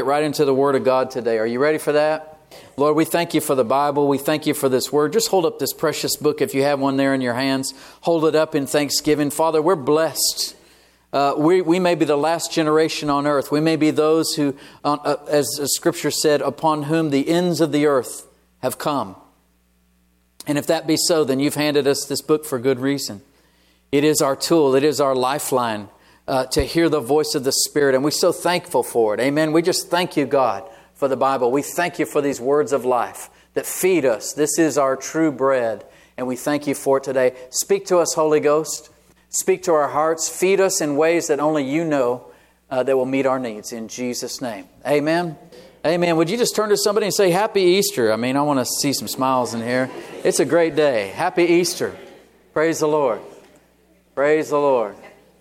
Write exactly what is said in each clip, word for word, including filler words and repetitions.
right into the Word of God today. Are you ready for that? Lord, we thank you for the Bible. We thank you for this Word. Just hold up this precious book if you have one there in your hands. Hold it up in thanksgiving. Father, we're blessed. Uh, we, we may be the last generation on earth. We may be those who, uh, uh, as the Scripture said, upon whom the ends of the earth have come. And if that be so, then you've handed us this book for good reason. It is our tool. It is our lifeline uh, to hear the voice of the Spirit. And we're so thankful for it. Amen. We just thank you, God, for the Bible. We thank you for these words of life that feed us. This is our true bread. And we thank you for it today. Speak to us, Holy Ghost. Speak to our hearts. Feed us in ways that only you know uh, that will meet our needs. In Jesus' name. Amen. Amen. Would you just turn to somebody and say, Happy Easter? I mean, I want to see some smiles in here. It's a great day. Happy Easter. Praise the Lord. Praise the Lord.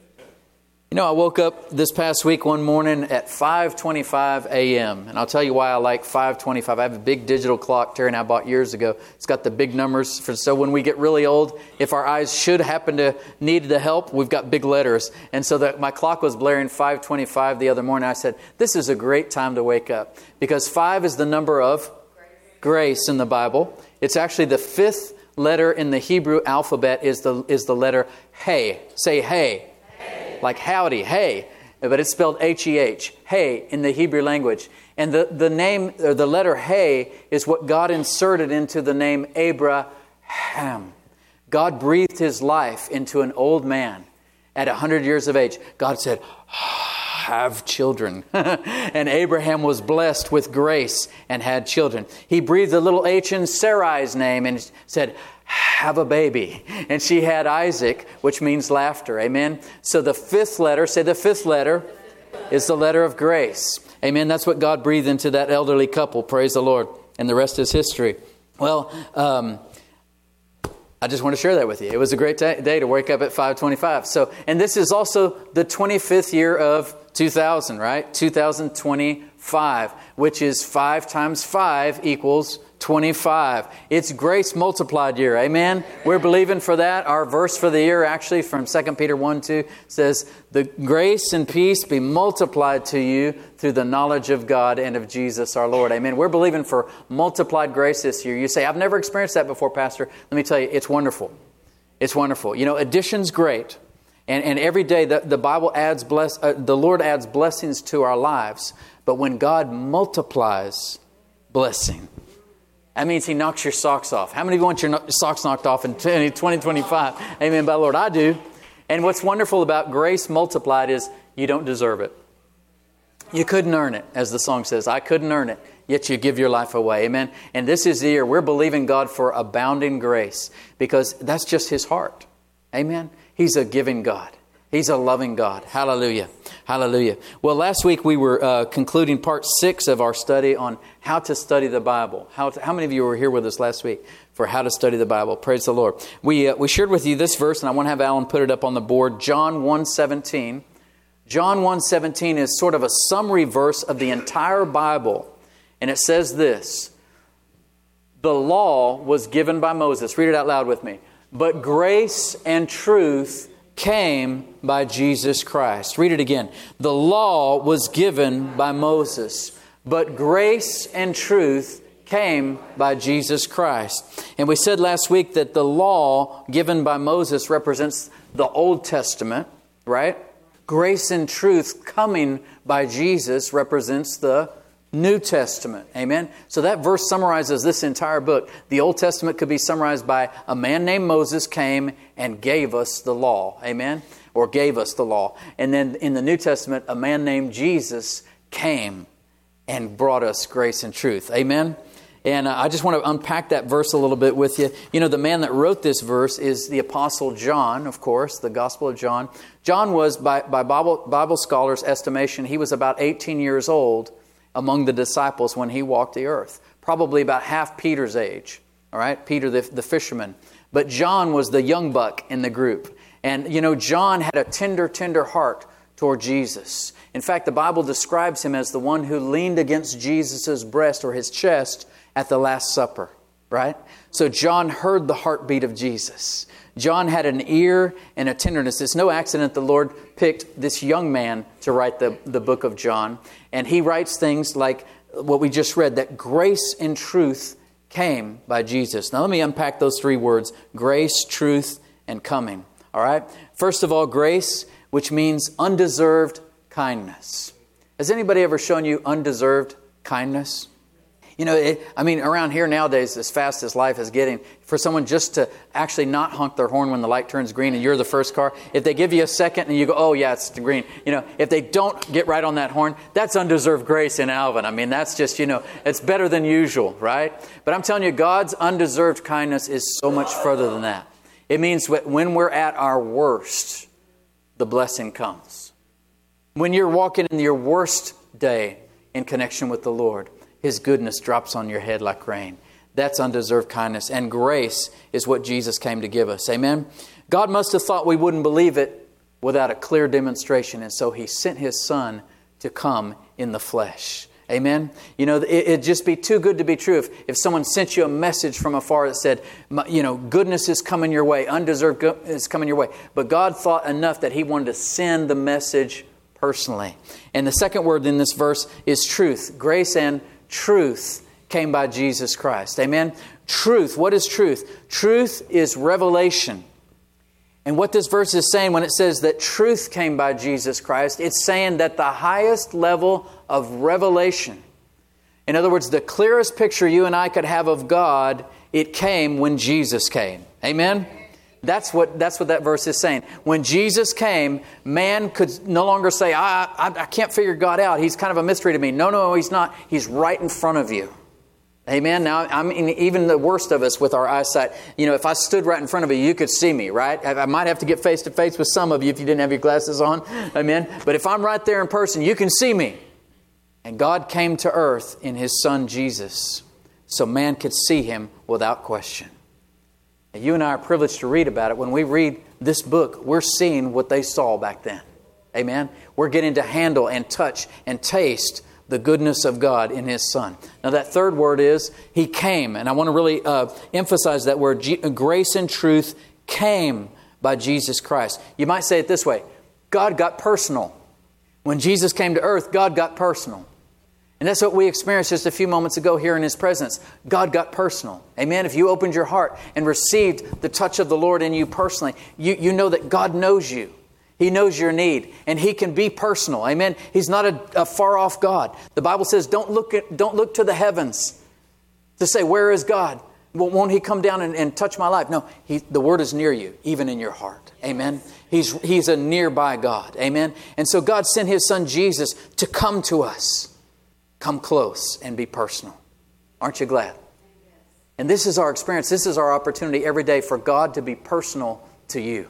You know, I woke up this past week one morning at five twenty-five a.m. And I'll tell you why I like five twenty-five. I have a big digital clock Terry and I bought years ago. It's got the big numbers. For So when we get really old, if our eyes should happen to need the help, we've got big letters. And so that my clock was blaring five twenty-five the other morning. I said, this is a great time to wake up. Because five is the number of grace in the Bible. It's actually the fifth letter in the Hebrew alphabet is the is the letter Hey. Say hey. Like howdy, hey, but it's spelled H E H, hey, in the Hebrew language. And the, the name, or the letter hey, is what God inserted into the name Abraham. God breathed His life into an old man at one hundred years of age. God said, have children. And Abraham was blessed with grace and had children. He breathed a little H in Sarai's name and said, have a baby. And she had Isaac, which means laughter. Amen. So the fifth letter, say the fifth letter, is the letter of grace. Amen. That's what God breathed into that elderly couple. Praise the Lord. And the rest is history. Well, um, I just want to share that with you. It was a great day to wake up at five twenty-five. So, and this is also the twenty-fifth year of two thousand, right? two thousand twenty-five, which is five times five equals twenty-five. It's grace multiplied year. Amen. We're believing for that. Our verse for the year actually from Second Peter one two says, the grace and peace be multiplied to you through the knowledge of God and of Jesus our Lord. Amen. We're believing for multiplied grace this year. You say, I've never experienced that before, Pastor. Let me tell you, it's wonderful. It's wonderful. You know, addition's great. And, and every day the, the Bible adds bless, uh, the Lord adds blessings to our lives. But when God multiplies blessing, that means He knocks your socks off. How many of you want your no- socks knocked off in twenty twenty-five? Amen, by the Lord. I do. And what's wonderful about grace multiplied is you don't deserve it. You couldn't earn it, as the song says. I couldn't earn it, yet you give your life away. Amen. And this is the year we're believing God for abounding grace because that's just His heart. Amen. He's a giving God. He's a loving God. Hallelujah. Hallelujah. Well, last week we were uh, concluding part six of our study on how to study the Bible. How to, how many of you were here with us last week for how to study the Bible? Praise the Lord. We uh, we shared with you this verse, and I want to have Alan put it up on the board. John one seventeen. John one seventeen is sort of a summary verse of the entire Bible. And it says this. The law was given by Moses. Read it out loud with me. But grace and truth came by Jesus Christ. Read it again. The law was given by Moses, but grace and truth came by Jesus Christ. And we said last week that the law given by Moses represents the Old Testament, right? Grace and truth coming by Jesus represents the New Testament. Amen. So that verse summarizes this entire book. The Old Testament could be summarized by a man named Moses came and gave us the law. Amen. Or gave us the law. And then in the New Testament, a man named Jesus came and brought us grace and truth. Amen. And uh, I just want to unpack that verse a little bit with you. You know, the man that wrote this verse is the Apostle John, of course, the Gospel of John. John was, by, by Bible, Bible scholars' estimation, he was about eighteen years old among the disciples when he walked the earth. Probably about half Peter's age. All right, Peter the, the fisherman. But John was the young buck in the group. And, you know, John had a tender, tender heart toward Jesus. In fact, the Bible describes him as the one who leaned against Jesus' breast or his chest at the Last Supper, right? So John heard the heartbeat of Jesus. John had an ear and a tenderness. It's no accident the Lord picked this young man to write the, the book of John. And he writes things like what we just read, that grace and truth came by Jesus. Now let me unpack those three words: grace, truth, and coming. All right? First of all, grace, which means undeserved kindness. Has anybody ever shown you undeserved kindness? You know, it, I mean, around here nowadays, as fast as life is getting, for someone just to actually not honk their horn when the light turns green and you're the first car, if they give you a second and you go, oh yeah, it's the green. You know, if they don't get right on that horn, that's undeserved grace in Alvin. I mean, that's just, you know, it's better than usual, right? But I'm telling you, God's undeserved kindness is so much further than that. It means when we're at our worst, the blessing comes. When you're walking in your worst day in connection with the Lord, His goodness drops on your head like rain. That's undeserved kindness. And grace is what Jesus came to give us. Amen? God must have thought we wouldn't believe it without a clear demonstration. And so He sent His Son to come in the flesh. Amen? You know, it, it'd just be too good to be true if, if someone sent you a message from afar that said, you know, goodness is coming your way, undeserved good is coming your way. But God thought enough that He wanted to send the message personally. And the second word in this verse is truth. Grace and truth came by Jesus Christ. Amen? Truth. What is truth? Truth is revelation. And what this verse is saying when it says that truth came by Jesus Christ, it's saying that the highest level of revelation, in other words, the clearest picture you and I could have of God, it came when Jesus came. Amen? That's what that's what that verse is saying. When Jesus came, man could no longer say, I, I, I can't figure God out. He's kind of a mystery to me. No, no, He's not. He's right in front of you. Amen. Now, I mean, even the worst of us with our eyesight, you know, if I stood right in front of you, you could see me, right? I might have to get face to face with some of you if you didn't have your glasses on. Amen. But if I'm right there in person, you can see me. And God came to earth in His Son, Jesus, so man could see Him without question. And you and I are privileged to read about it. When we read this book, we're seeing what they saw back then. Amen. We're getting to handle and touch and taste the goodness of God in His Son. Now that third word is He came. And I want to really uh, emphasize that word. G- grace and truth came by Jesus Christ. You might say it this way. God got personal. When Jesus came to earth, God got personal. And that's what we experienced just a few moments ago here in His presence. God got personal. Amen. If you opened your heart and received the touch of the Lord in you personally, you, you know that God knows you. He knows your need, and He can be personal. Amen. He's not a, a far-off God. The Bible says, don't look at, don't look to the heavens to say, where is God? Well, won't He come down and, and touch my life? No, he, the Word is near you, even in your heart. Amen. He's, he's a nearby God. Amen. And so God sent His Son Jesus to come to us. Come close and be personal. Aren't you glad? And this is our experience. This is our opportunity every day for God to be personal to you,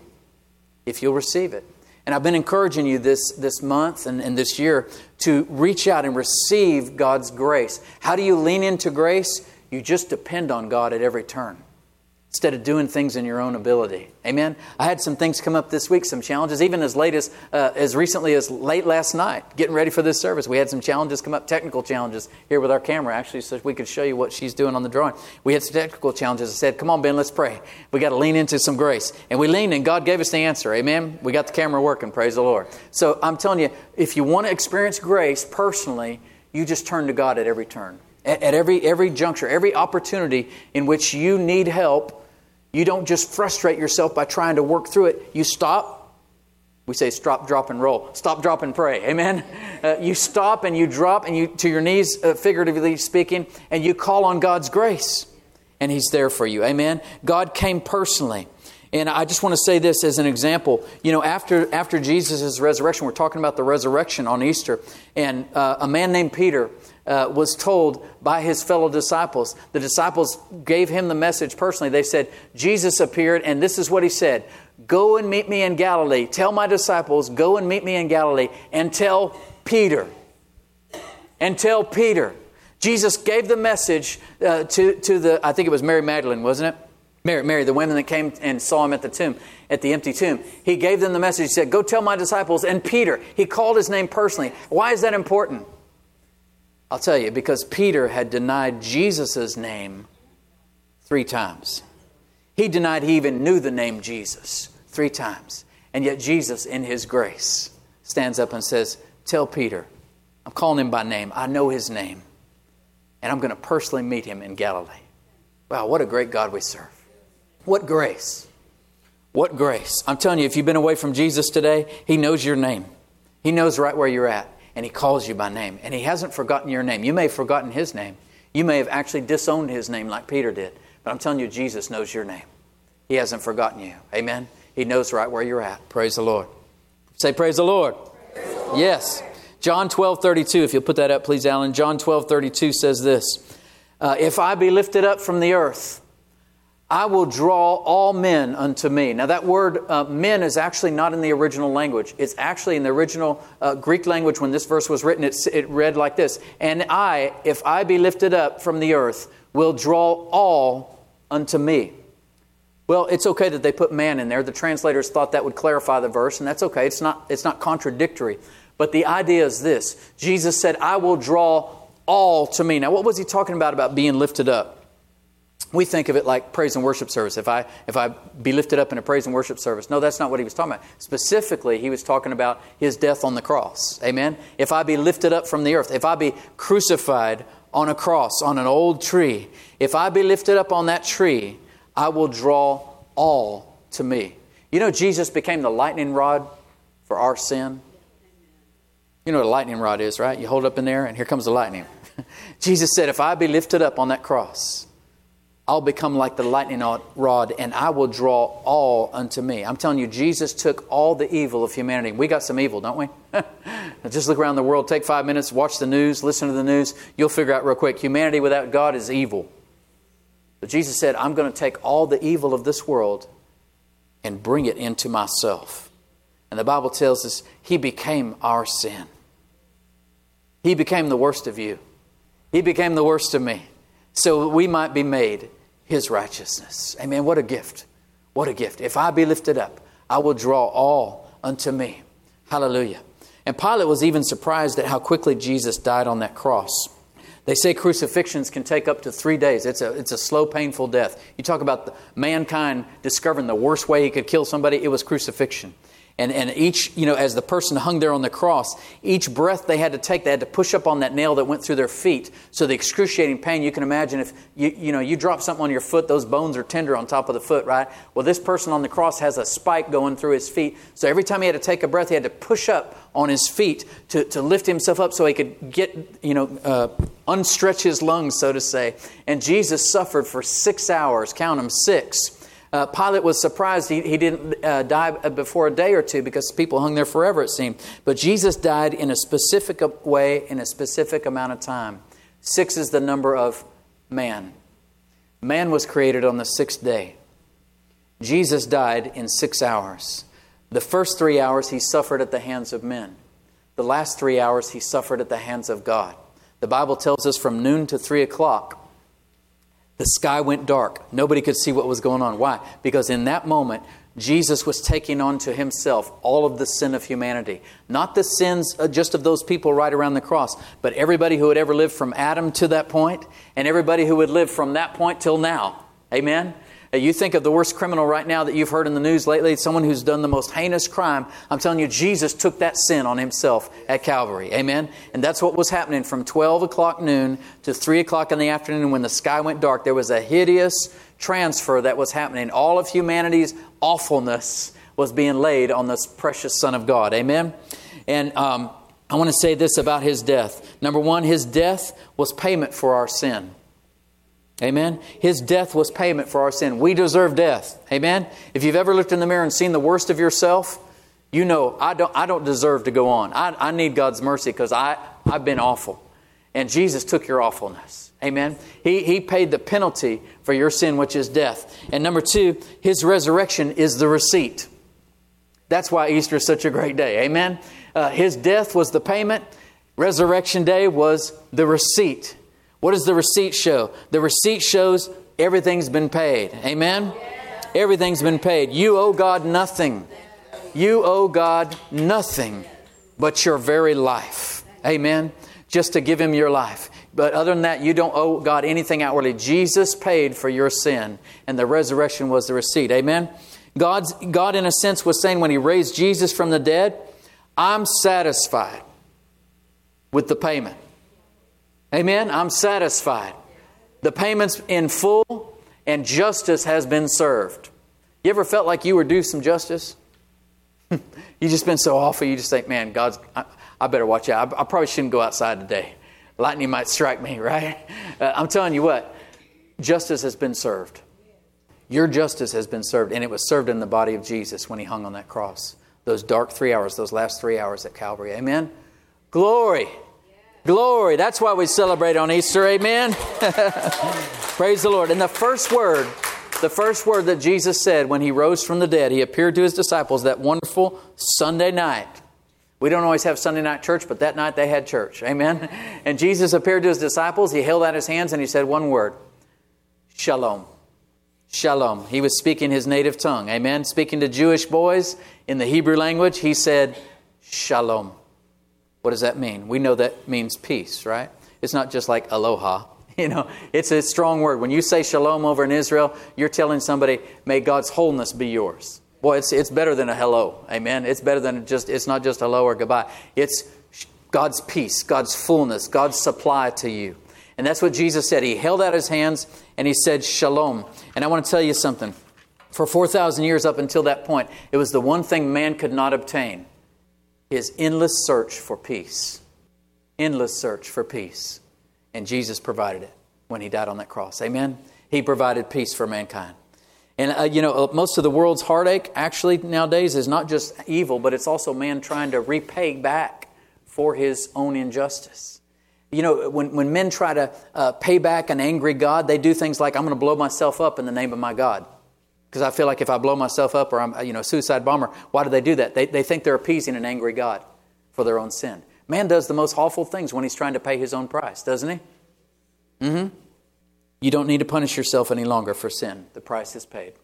if you'll receive it. And I've been encouraging you this, this month and, and this year to reach out and receive God's grace. How do you lean into grace? You just depend on God at every turn, instead of doing things in your own ability. Amen? I had some things come up this week, some challenges, even as late as, uh, as recently as late last night, getting ready for this service. We had some challenges come up, technical challenges here with our camera, actually, so we could show you what she's doing on the drawing. We had some technical challenges. I said, come on, Ben, let's pray. We got to lean into some grace. And we leaned, and God gave us the answer. Amen? We got the camera working, praise the Lord. So I'm telling you, if you want to experience grace personally, you just turn to God at every turn. At, at every every juncture, every opportunity in which you need help, you don't just frustrate yourself by trying to work through it. You stop. We say stop, drop, and roll. Stop, drop, and pray. Amen? Uh, you stop and you drop and you to your knees, uh, figuratively speaking, and you call on God's grace. And He's there for you. Amen? God came personally. And I just want to say this as an example. You know, after after Jesus' resurrection, we're talking about the resurrection on Easter. And uh, a man named Peter uh, was told by his fellow disciples. The disciples gave him the message personally. They said, Jesus appeared, and this is what He said. Go and meet me in Galilee. Tell my disciples, go and meet me in Galilee. And tell Peter. And tell Peter. Jesus gave the message uh, to, to the, I think it was Mary Magdalene, wasn't it? Mary, Mary, the women that came and saw Him at the tomb, at the empty tomb. He gave them the message. He said, go tell my disciples. And Peter, He called his name personally. Why is that important? I'll tell you, because Peter had denied Jesus' name Three times. He denied he even knew the name Jesus three times. And yet Jesus, in His grace, stands up and says, tell Peter, I'm calling him by name. I know his name. And I'm going to personally meet him in Galilee. Wow, what a great God we serve. What grace. What grace. I'm telling you, if you've been away from Jesus today, He knows your name. He knows right where you're at. And He calls you by name. And He hasn't forgotten your name. You may have forgotten His name. You may have actually disowned His name like Peter did. But I'm telling you, Jesus knows your name. He hasn't forgotten you. Amen? He knows right where you're at. Praise the Lord. Say, praise the Lord. Praise the Lord. Yes. John twelve thirty-two, if you'll put that up, please, Alan. John twelve thirty-two says this. Uh, if I be lifted up from the earth, I will draw all men unto me. Now that word uh, men is actually not in the original language. It's actually in the original uh, Greek language. When this verse was written, it, it read like this. And I, if I be lifted up from the earth, will draw all unto me. Well, it's okay that they put man in there. The translators thought that would clarify the verse, and that's okay. It's not, it's not contradictory. But the idea is this. Jesus said, I will draw all to me. Now, what was He talking about, about being lifted up? We think of it like praise and worship service. If I if I be lifted up in a praise and worship service. No, that's not what He was talking about. Specifically, He was talking about His death on the cross. Amen? If I be lifted up from the earth. If I be crucified on a cross, on an old tree. If I be lifted up on that tree, I will draw all to me. You know, Jesus became the lightning rod for our sin. You know what a lightning rod is, right? You hold it up in there and here comes the lightning. Jesus said, if I be lifted up on that cross, I'll become like the lightning rod and I will draw all unto me. I'm telling you, Jesus took all the evil of humanity. We got some evil, don't we? Just look around the world, take five minutes, watch the news, listen to the news. You'll figure out real quick, humanity without God is evil. But Jesus said, I'm going to take all the evil of this world and bring it into myself. And the Bible tells us He became our sin. He became the worst of you. He became the worst of me. So we might be made His righteousness. Amen. What a gift. What a gift. If I be lifted up, I will draw all unto me. Hallelujah. And Pilate was even surprised at how quickly Jesus died on that cross. They say crucifixions can take up to three days. It's a, it's a slow, painful death. You talk about the, mankind discovering the worst way he could kill somebody, it was crucifixion. And and each, you know, as the person hung there on the cross, each breath they had to take, they had to push up on that nail that went through their feet. So the excruciating pain, you can imagine if, you you know, you drop something on your foot, those bones are tender on top of the foot, right? Well, this person on the cross has a spike going through his feet. So every time he had to take a breath, he had to push up on his feet to, to lift himself up so he could get, you know, uh, unstretch his lungs, so to say. And Jesus suffered for six hours, count them, six. Uh, Pilate was surprised he, he didn't uh, die before a day or two because people hung there forever, it seemed. But Jesus died in a specific way, in a specific amount of time. Six is the number of man. Man was created on the sixth day. Jesus died in six hours. The first three hours He suffered at the hands of men. The last three hours He suffered at the hands of God. The Bible tells us from noon to three o'clock, the sky went dark. Nobody could see what was going on. Why? Because in that moment, Jesus was taking on to Himself all of the sin of humanity. Not the sins just of those people right around the cross, but everybody who had ever lived from Adam to that point, and everybody who would live from that point till now. Amen? You think of the worst criminal right now that you've heard in the news lately, someone who's done the most heinous crime. I'm telling you, Jesus took that sin on Himself at Calvary. Amen? And that's what was happening from twelve o'clock noon to three o'clock in the afternoon when the sky went dark. There was a hideous transfer that was happening. All of humanity's awfulness was being laid on this precious Son of God. Amen? And um, I want to say this about His death. Number one, His death was payment for our sin. Amen. His death was payment for our sin. We deserve death. Amen. If you've ever looked in the mirror and seen the worst of yourself, you know I don't I don't deserve to go on. I, I need God's mercy because I, I've been awful. And Jesus took your awfulness. Amen. He, he paid the penalty for your sin, which is death. And number two, His resurrection is the receipt. That's why Easter is such a great day. Amen. Uh, his death was the payment. Resurrection Day was the receipt. What does the receipt show? The receipt shows everything's been paid. Amen? Everything's been paid. You owe God nothing. You owe God nothing but your very life. Amen? Just to give Him your life. But other than that, you don't owe God anything outwardly. Jesus paid for your sin, and the resurrection was the receipt. Amen? God's, God, in a sense, was saying when He raised Jesus from the dead, I'm satisfied with the payment. Amen? I'm satisfied. The payment's in full, and justice has been served. You ever felt like you were due some justice? You just been so awful, you just think, man, God's, I, I better watch out. I, I probably shouldn't go outside today. Lightning might strike me, right? Uh, I'm telling you what, justice has been served. Your justice has been served, and it was served in the body of Jesus when He hung on that cross. Those dark three hours, those last three hours at Calvary. Amen? Glory. Glory. That's why we celebrate on Easter. Amen? Praise the Lord. And the first word, the first word that Jesus said when He rose from the dead, He appeared to His disciples that wonderful Sunday night. We don't always have Sunday night church, but that night they had church. Amen? And Jesus appeared to His disciples. He held out His hands and He said one word. Shalom. Shalom. He was speaking His native tongue. Amen? Speaking to Jewish boys in the Hebrew language, He said, Shalom. What does that mean? We know that means peace, right? It's not just like aloha. You know, it's a strong word. When you say shalom over in Israel, you're telling somebody, may God's wholeness be yours. Boy, it's it's better than a hello. Amen. It's better than just, it's not just hello or goodbye. It's God's peace, God's fullness, God's supply to you. And that's what Jesus said. He held out His hands and He said, Shalom. And I want to tell you something. For four thousand years up until that point, it was the one thing man could not obtain. His endless search for peace. Endless search for peace. And Jesus provided it when He died on that cross. Amen? He provided peace for mankind. And, uh, you know, most of the world's heartache actually nowadays is not just evil, but it's also man trying to repay back for his own injustice. You know, when, when men try to uh, pay back an angry God, they do things like, I'm going to blow myself up in the name of my God. Because I feel like if I blow myself up or I'm, you know, a suicide bomber, why do they do that? They, they think they're appeasing an angry God for their own sin. Man does the most awful things when he's trying to pay his own price, doesn't he? Mm-hmm. You don't need to punish yourself any longer for sin. The price is paid.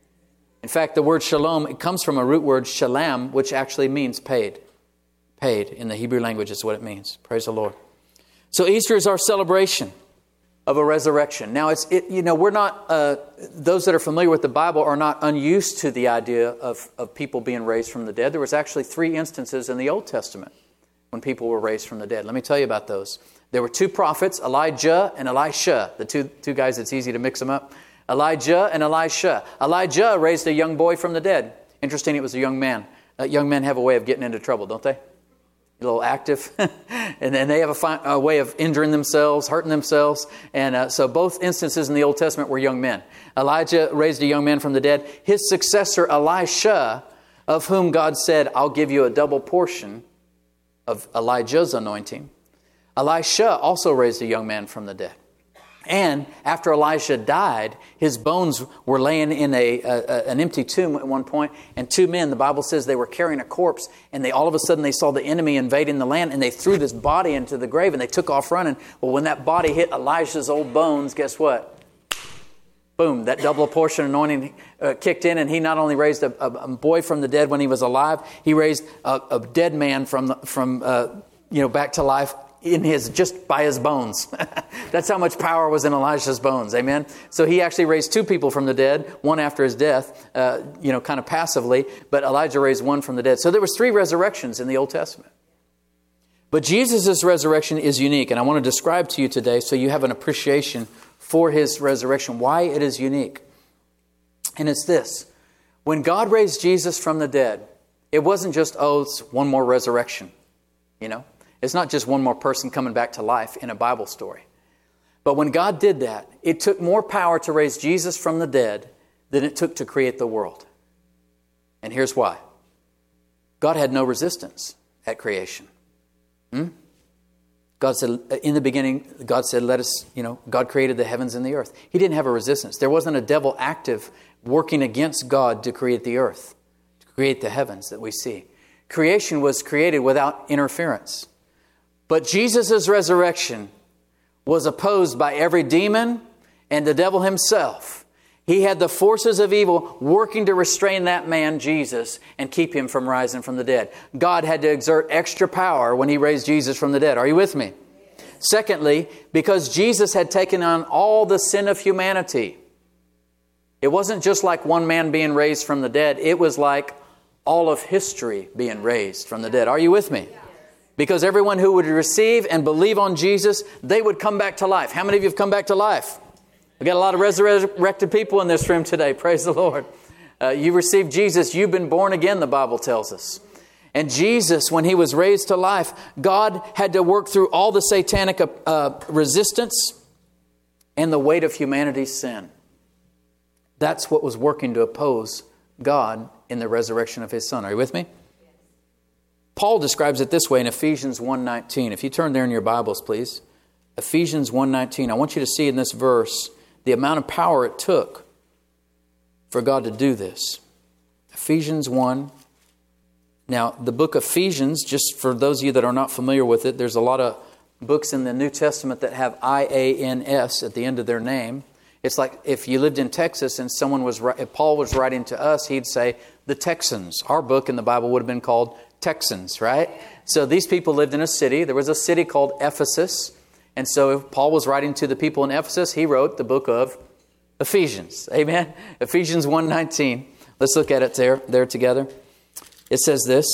In fact, the word shalom, it comes from a root word shalom, which actually means paid. Paid in the Hebrew language is what it means. Praise the Lord. So Easter is our celebration of a resurrection. Now, it's it, you know, we're not, uh, those that are familiar with the Bible are not unused to the idea of, of people being raised from the dead. There was actually three instances in the Old Testament when people were raised from the dead. Let me tell you about those. There were two prophets, Elijah and Elisha, the two, two guys, it's easy to mix them up. Elijah and Elisha. Elijah raised a young boy from the dead. Interesting, it was a young man. Uh, young men have a way of getting into trouble, don't they? A little active. And then they have a, fi- a way of injuring themselves, hurting themselves. And uh, so both instances in the Old Testament were young men. Elijah raised a young man from the dead. His successor, Elisha, of whom God said, I'll give you a double portion of Elijah's anointing. Elisha also raised a young man from the dead. And after Elisha died, his bones were laying in a, a an empty tomb at one point. And two men, the Bible says they were carrying a corpse. And they all of a sudden they saw the enemy invading the land. And they threw this body into the grave and they took off running. Well, when that body hit Elisha's old bones, guess what? Boom, that double portion anointing uh, kicked in. And he not only raised a, a, a boy from the dead when he was alive, he raised a, a dead man from, the, from uh, you know, back to life. In his, just by his bones. That's how much power was in Elisha's bones. Amen. So he actually raised two people from the dead, one after his death, uh, you know, kind of passively, but Elijah raised one from the dead. So there was three resurrections in the Old Testament. But Jesus' resurrection is unique, and I want to describe to you today so you have an appreciation for His resurrection, why it is unique. And it's this. When God raised Jesus from the dead, it wasn't just, oh, it's one more resurrection, you know. It's not just one more person coming back to life in a Bible story. But when God did that, it took more power to raise Jesus from the dead than it took to create the world. And here's why. God had no resistance at creation. Hmm? God said, in the beginning, God said, let us, you know, God created the heavens and the earth. He didn't have a resistance. There wasn't a devil active working against God to create the earth, to create the heavens that we see. Creation was created without interference. But Jesus' resurrection was opposed by every demon and the devil himself. He had the forces of evil working to restrain that man, Jesus, and keep him from rising from the dead. God had to exert extra power when He raised Jesus from the dead. Are you with me? Secondly, because Jesus had taken on all the sin of humanity. It wasn't just like one man being raised from the dead. It was like all of history being raised from the dead. Are you with me? Because everyone who would receive and believe on Jesus, they would come back to life. How many of you have come back to life? We've got a lot of resurrected people in this room today. Praise the Lord. Uh, you received Jesus. You've been born again, the Bible tells us. And Jesus, when He was raised to life, God had to work through all the satanic uh, resistance and the weight of humanity's sin. That's what was working to oppose God in the resurrection of His Son. Are you with me? Paul describes it this way in Ephesians one nineteen. If you turn there in your Bibles, please. Ephesians one nineteen. I want you to see in this verse the amount of power it took for God to do this. Ephesians one. Now, the book of Ephesians, just for those of you that are not familiar with it, there's a lot of books in the New Testament that have I A N S at the end of their name. It's like if you lived in Texas and someone was, if Paul was writing to us, he'd say, the Texans. Our book in the Bible would have been called Texans, right? So these people lived in a city. There was a city called Ephesus. And so if Paul was writing to the people in Ephesus, he wrote the book of Ephesians. Amen? Ephesians one nineteen. Let's look at it there, there together. It says this,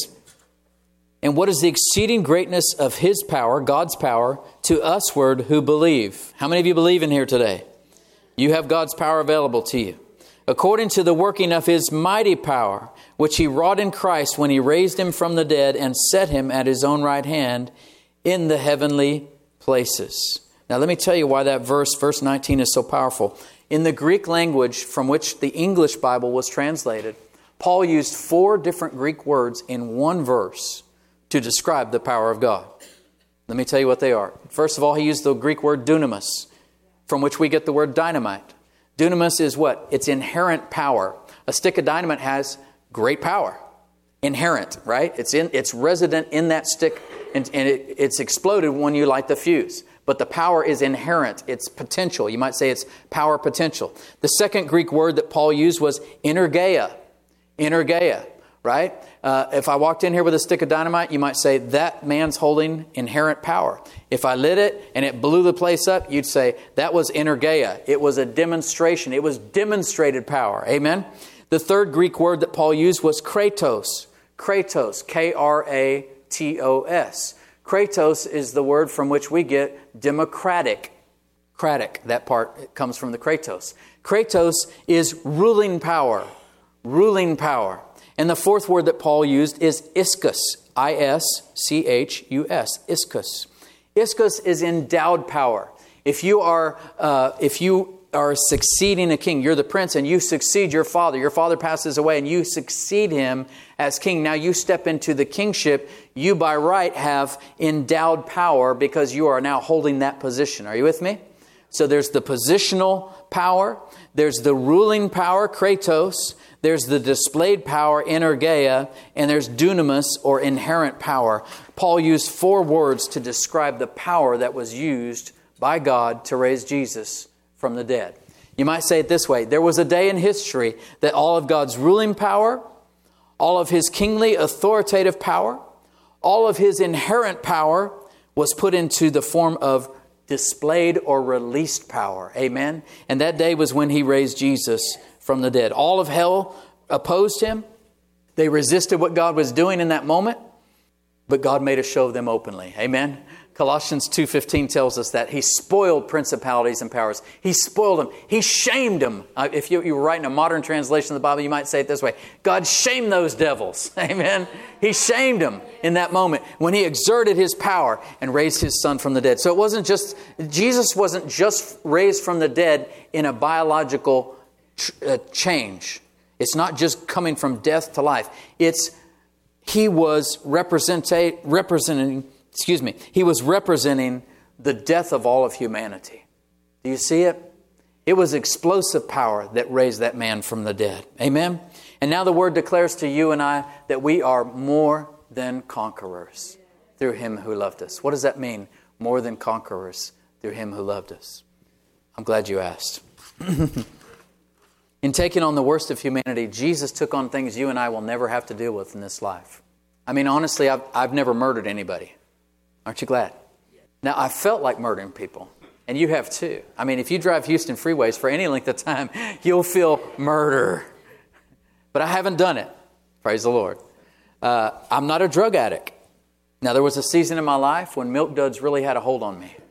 and what is the exceeding greatness of His power, God's power, to usward who believe? How many of you believe in here today? You have God's power available to you. According to the working of His mighty power, which He wrought in Christ when He raised Him from the dead and set Him at His own right hand in the heavenly places. Now let me tell you why that verse, verse nineteen, is so powerful. In the Greek language from which the English Bible was translated, Paul used four different Greek words in one verse to describe the power of God. Let me tell you what they are. First of all, he used the Greek word dunamis, from which we get the word dynamite. Dunamis is what? It's inherent power. A stick of dynamite has great power. Inherent, right? It's in, it's resident in that stick, and, and it, it's exploded when you light the fuse. But the power is inherent. It's potential. You might say it's power potential. The second Greek word that Paul used was energeia. Energeia, right? Uh, if I walked in here with a stick of dynamite, you might say that man's holding inherent power. If I lit it and it blew the place up, you'd say that was energeia. It was a demonstration. It was demonstrated power. Amen? The third Greek word that Paul used was kratos. Kratos, K R A T O S. Kratos is the word from which we get democratic. Kratic, that part comes from the kratos. Kratos is ruling power. Ruling power. And the fourth word that Paul used is ischus. I S C H U S. Ischus. Ischus is endowed power. If you are, uh, if you are succeeding a king, you're the prince and you succeed your father. Your father passes away and you succeed him as king. Now you step into the kingship. You by right have endowed power because you are now holding that position. Are you with me? So there's the positional power. There's the ruling power, kratos. There's the displayed power, energeia, and there's dunamis, or inherent power. Paul used four words to describe the power that was used by God to raise Jesus from the dead. You might say it this way. There was a day in history that all of God's ruling power, all of His kingly authoritative power, all of His inherent power was put into the form of displayed or released power. Amen? And that day was when He raised Jesus from the dead. All of hell opposed Him. They resisted what God was doing in that moment, but God made a show of them openly. Amen? Colossians two fifteen tells us that He spoiled principalities and powers. He spoiled them. He shamed them. Uh, if you, you were writing a modern translation of the Bible, you might say it this way. God shamed those devils. Amen? He shamed them in that moment when He exerted His power and raised His Son from the dead. So it wasn't just, Jesus wasn't just raised from the dead in a biological uh, change. It's not just coming from death to life. It's He was representa- representing Excuse me. He was representing the death of all of humanity. Do you see it? It was explosive power that raised that man from the dead. Amen? And now the Word declares to you and I that we are more than conquerors through Him who loved us. What does that mean? More than conquerors through Him who loved us. I'm glad you asked. In taking on the worst of humanity, Jesus took on things you and I will never have to deal with in this life. I mean, honestly, I've, I've never murdered anybody. Aren't you glad? Now, I felt like murdering people, and you have too. I mean, if you drive Houston freeways for any length of time, you'll feel murder. But I haven't done it. Praise the Lord. Uh, I'm not a drug addict. Now, there was a season in my life when milk duds really had a hold on me.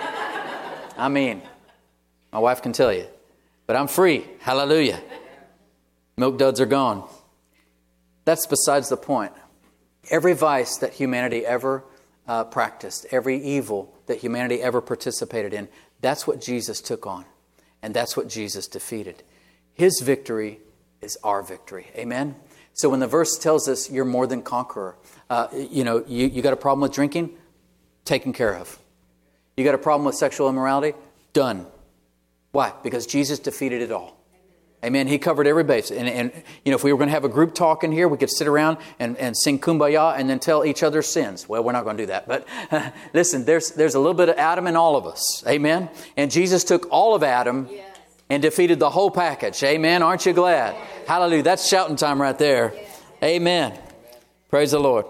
I mean, my wife can tell you. But I'm free. Hallelujah. Milk duds are gone. That's besides the point. Every vice that humanity ever uh, practiced, every evil that humanity ever participated in, that's what Jesus took on. And that's what Jesus defeated. His victory is our victory. Amen? So when the verse tells us you're more than conqueror, uh, you know, you, you got a problem with drinking? Taken care of. You got a problem with sexual immorality? Done. Why? Because Jesus defeated it all. Amen. He covered every base. And, and you know, if we were going to have a group talk in here, we could sit around and, and sing Kumbaya and then tell each other sins. Well, we're not going to do that. But uh, listen, there's there's a little bit of Adam in all of us. Amen. And Jesus took all of Adam yes. and defeated the whole package. Amen. Aren't you glad? Yes. Hallelujah. That's shouting time right there. Yes. Amen. Amen. Praise the Lord.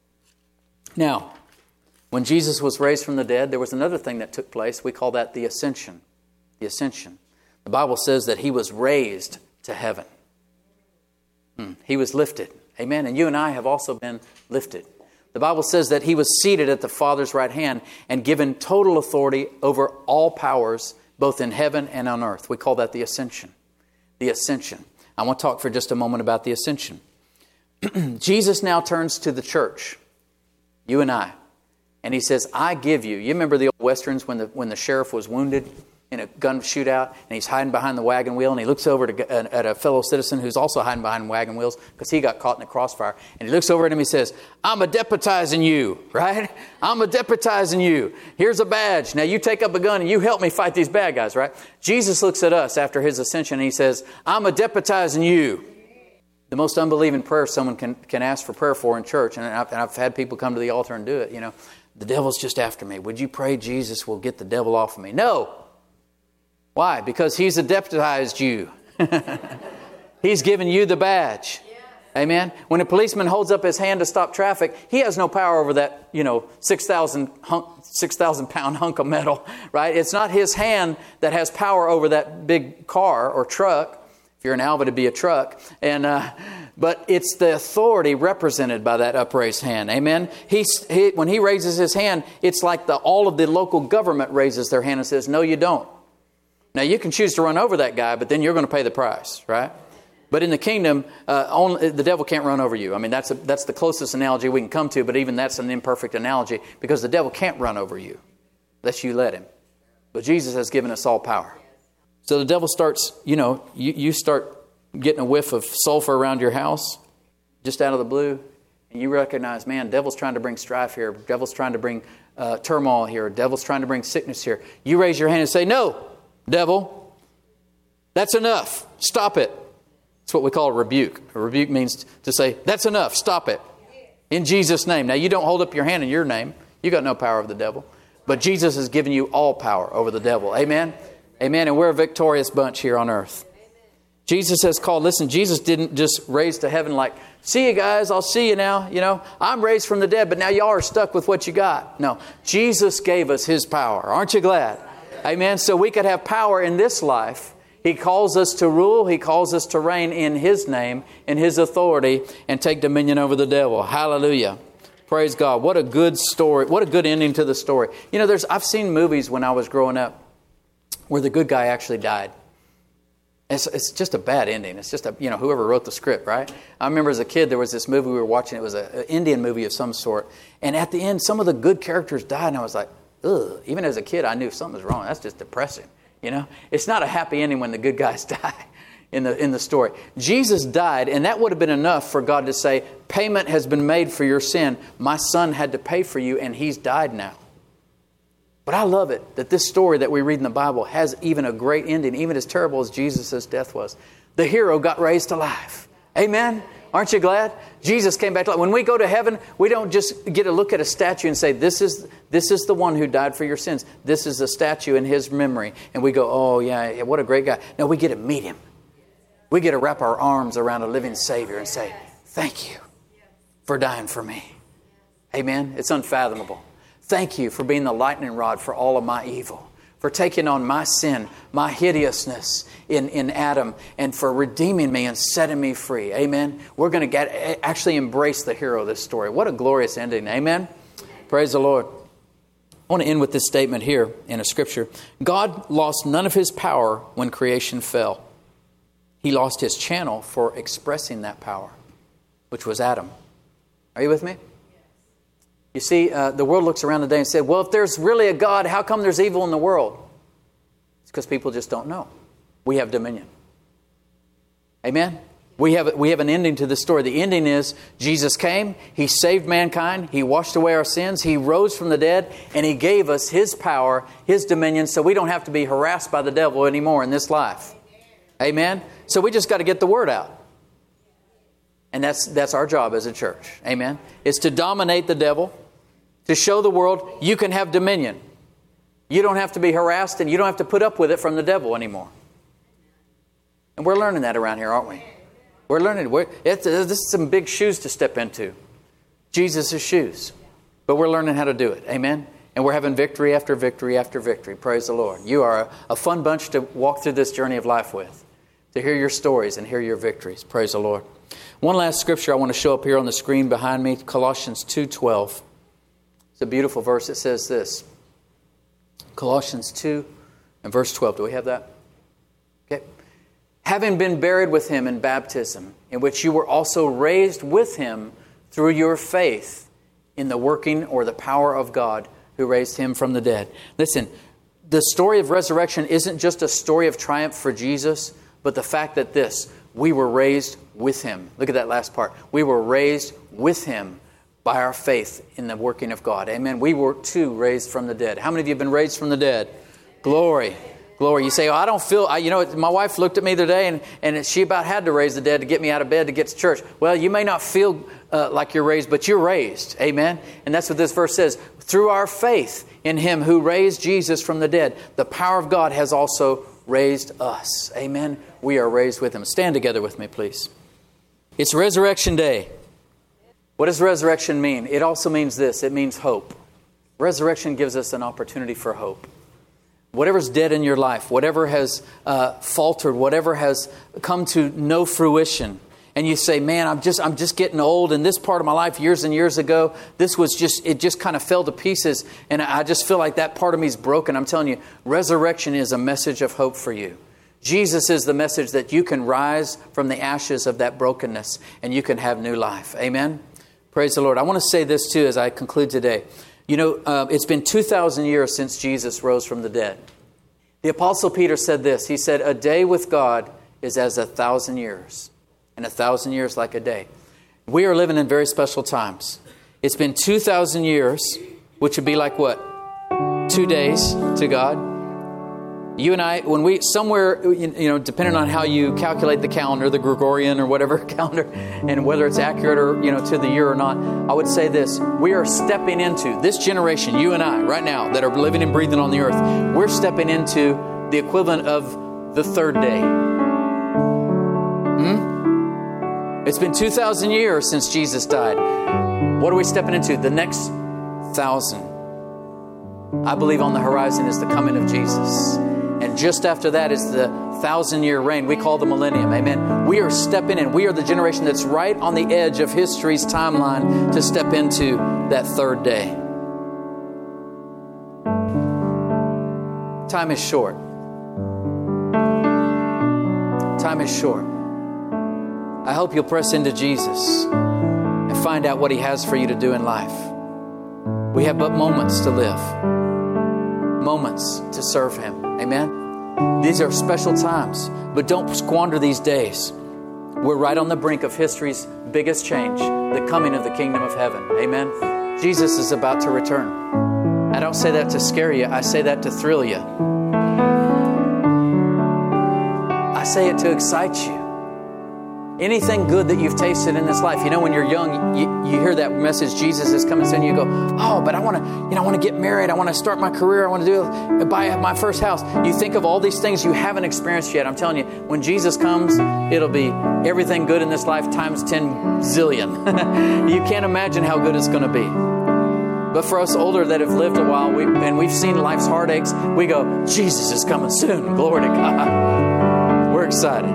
Now, when Jesus was raised from the dead, there was another thing that took place. We call that the ascension. The ascension. The Bible says that he was raised to heaven. Hmm. He was lifted. Amen. And you and I have also been lifted. The Bible says that he was seated at the Father's right hand and given total authority over all powers, both in heaven and on earth. We call that the ascension. The ascension. I want to talk for just a moment about the ascension. Jesus now turns to the church, you and I, and he says, I give you. You remember the old Westerns when the when the sheriff was wounded in a gun shootout, and he's hiding behind the wagon wheel, and he looks over to, uh, at a fellow citizen who's also hiding behind wagon wheels because he got caught in the crossfire. And he looks over at him, he says, I'm a deputizing you, right? I'm a deputizing you. Here's a badge. Now you take up a gun and you help me fight these bad guys, right? Jesus looks at us after his ascension and he says, I'm a deputizing you. The most unbelieving prayer someone can, can ask for prayer for in church, and I've, and I've had people come to the altar and do it, you know, the devil's just after me. Would you pray Jesus will get the devil off of me? No. Why? Because he's deputized you. He's given you the badge. Yes. Amen. When a policeman holds up his hand to stop traffic, he has no power over that, you know, six thousand pound hunk of metal, right? It's not his hand that has power over that big car or truck. If you're an Alva, it'd be a truck. And, uh, but it's the authority represented by that upraised hand. Amen. He's, he, when he raises his hand, it's like the, all of the local government raises their hand and says, no, you don't. Now, you can choose to run over that guy, but then you're going to pay the price, right? But in the kingdom, uh, only, the devil can't run over you. I mean, that's a, that's the closest analogy we can come to, but even that's an imperfect analogy because the devil can't run over you unless you let him. But Jesus has given us all power. So the devil starts, you know, you, you start getting a whiff of sulfur around your house just out of the blue, and you recognize, man, devil's trying to bring strife here. Devil's trying to bring uh, turmoil here. Devil's trying to bring sickness here. You raise your hand and say, no. Devil, that's enough. Stop it. It's what we call a rebuke. A rebuke means to say, that's enough. Stop it. In Jesus' name. Now, you don't hold up your hand in your name. You got no power over the devil. But Jesus has given you all power over the devil. Amen? Amen. And we're a victorious bunch here on earth. Jesus has called, listen, Jesus didn't just raise to heaven like, see you guys, I'll see you now. You know, I'm raised from the dead, but now y'all are stuck with what you got. No, Jesus gave us his power. Aren't you glad? Amen. So we could have power in this life. He calls us to rule. He calls us to reign in his name, in his authority, and take dominion over the devil. Hallelujah. Praise God. What a good story. What a good ending to the story. You know, there's I've seen movies when I was growing up where the good guy actually died. It's, it's just a bad ending. It's just a, you know, whoever wrote the script, right? I remember as a kid, there was this movie we were watching. It was an Indian movie of some sort. And at the end, some of the good characters died. And I was like, ugh. Even as a kid, I knew something was wrong. That's just depressing. You know, it's not a happy ending when the good guys die in the in the story. Jesus died, and that would have been enough for God to say, payment has been made for your sin. My son had to pay for you, and he's died now. But I love it that this story that we read in the Bible has even a great ending, even as terrible as Jesus' death was. The hero got raised to life. Amen? Aren't you glad? Jesus came back to life. When we go to heaven, we don't just get a look at a statue and say, this is this is the one who died for your sins. This is a statue in his memory. And we go, oh, yeah, what a great guy. No, we get to meet him. We get to wrap our arms around a living Savior and say, thank you for dying for me. Amen? It's unfathomable. Thank you for being the lightning rod for all of my evil, for taking on my sin, my hideousness in, in Adam, and for redeeming me and setting me free. Amen. We're going to get actually embrace the hero of this story. What a glorious ending. Amen. Praise the Lord. I want to end with this statement here in a scripture. God lost none of his power when creation fell. He lost his channel for expressing that power, which was Adam. Are you with me? You see, uh, the world looks around today and says, well, if there's really a God, how come there's evil in the world? It's because people just don't know. We have dominion. Amen? We have, we have an ending to this story. The ending is Jesus came, he saved mankind, he washed away our sins, he rose from the dead, and he gave us his power, his dominion, so we don't have to be harassed by the devil anymore in this life. Amen? So we just got to get the word out. And that's that's our job as a church. Amen? It's to dominate the devil, to show the world you can have dominion. You don't have to be harassed and you don't have to put up with it from the devil anymore. And we're learning that around here, aren't we? We're learning. We're, it's, this is some big shoes to step into. Jesus' shoes. But we're learning how to do it. Amen? And we're having victory after victory after victory. Praise the Lord. You are a, a fun bunch to walk through this journey of life with. To hear your stories and hear your victories. Praise the Lord. One last scripture I want to show up here on the screen behind me. Colossians two twelve. It's a beautiful verse. It says this. Colossians two and verse twelve. Do we have that? Okay. Having been buried with him in baptism, in which you were also raised with him through your faith in the working or the power of God who raised him from the dead. Listen, the story of resurrection isn't just a story of triumph for Jesus, but the fact that this, we were raised with him. Look at that last part. We were raised with him by our faith in the working of God. Amen. We were too raised from the dead. How many of you have been raised from the dead? Glory. Glory. You say, oh, I don't feel, I, you know, my wife looked at me the other day and, and she about had to raise the dead to get me out of bed to get to church. Well, you may not feel uh, like you're raised, but you're raised. Amen. And that's what this verse says. Through our faith in him who raised Jesus from the dead, the power of God has also raised us. Amen. We are raised with him. Stand together with me, please. It's Resurrection Day. What does resurrection mean? It also means this. It means hope. Resurrection gives us an opportunity for hope. Whatever's dead in your life, whatever has uh, faltered, whatever has come to no fruition, and you say, man, I'm just I'm just getting old, and this part of my life years and years ago, this was just, it just kind of fell to pieces, and I just feel like that part of me is broken. I'm telling you, resurrection is a message of hope for you. Jesus is the message that you can rise from the ashes of that brokenness, and you can have new life. Amen? Praise the Lord. I want to say this too as I conclude today. You know, uh, it's been two thousand years since Jesus rose from the dead. The Apostle Peter said this. He said, a day with God is as a thousand years, and a thousand years like a day. We are living in very special times. It's been two thousand years, which would be like what? Two days to God. You and I, when we, somewhere, you know, depending on how you calculate the calendar, the Gregorian or whatever calendar, and whether it's accurate or, you know, to the year or not, I would say this. We are stepping into, this generation, you and I, right now, that are living and breathing on the earth, we're stepping into the equivalent of the third day. Hmm? It's been two thousand years since Jesus died. What are we stepping into? The next thousand. I believe on the horizon is the coming of Jesus. And just after that is the thousand-year reign we call the millennium. Amen. We are stepping in. We are the generation that's right on the edge of history's timeline to step into that third day. Time is short. Time is short. I hope you'll press into Jesus and find out what he has for you to do in life. We have but moments to live. Moments to serve him. Amen. These are special times, but don't squander these days. We're right on the brink of history's biggest change, the coming of the kingdom of heaven. Amen. Jesus is about to return. I don't say that to scare you. I say that to thrill you. I say it to excite you. Anything good that you've tasted in this life, you know, when you're young, you, you hear that message, Jesus is coming soon, you go, oh, but I want to, you know, I want to get married, I want to start my career, I want to do buy my first house. You think of all these things you haven't experienced yet. I'm telling you, when Jesus comes, it'll be everything good in this life times ten zillion. You can't imagine how good it's going to be. But for us older that have lived a while we, and we've seen life's heartaches, we go, Jesus is coming soon. Glory to God. We're excited.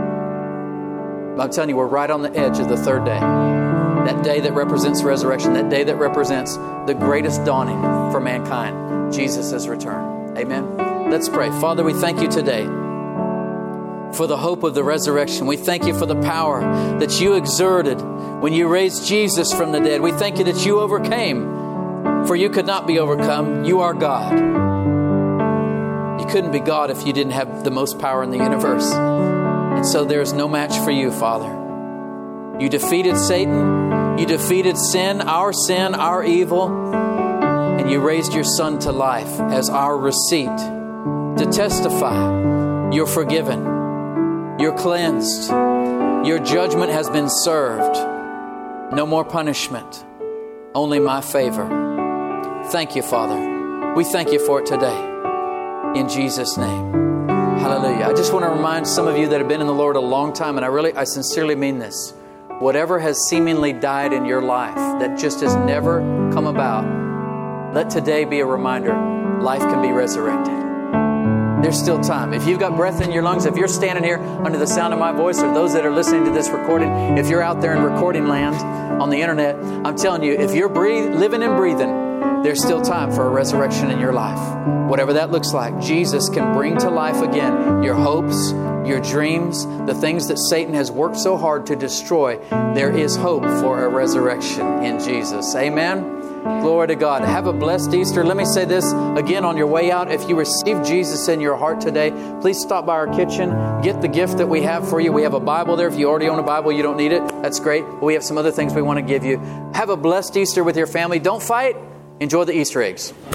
I'm telling you, we're right on the edge of the third day. That day that represents resurrection. That day that represents the greatest dawning for mankind. Jesus' return. Amen. Let's pray. Father, we thank you today for the hope of the resurrection. We thank you for the power that you exerted when you raised Jesus from the dead. We thank you that you overcame, for you could not be overcome. You are God. You couldn't be God if you didn't have the most power in the universe. And so there is no match for you, Father. You defeated Satan. You defeated sin, our sin, our evil. And you raised your Son to life as our receipt to testify you're forgiven. You're cleansed. Your judgment has been served. No more punishment. Only my favor. Thank you, Father. We thank you for it today. In Jesus' name. Hallelujah. I just want to remind some of you that have been in the Lord a long time, and I really, I sincerely mean this. Whatever has seemingly died in your life that just has never come about, let today be a reminder. Life can be resurrected. There's still time. If you've got breath in your lungs, if you're standing here under the sound of my voice, or those that are listening to this recording, if you're out there in recording land on the internet, I'm telling you, if you're breathe, living and breathing, there's still time for a resurrection in your life. Whatever that looks like, Jesus can bring to life again your hopes, your dreams, the things that Satan has worked so hard to destroy. There is hope for a resurrection in Jesus. Amen. Glory to God. Have a blessed Easter. Let me say this again on your way out. If you receive Jesus in your heart today, please stop by our kitchen. Get the gift that we have for you. We have a Bible there. If you already own a Bible, you don't need it. That's great. We have some other things we want to give you. Have a blessed Easter with your family. Don't fight. Enjoy the Easter eggs.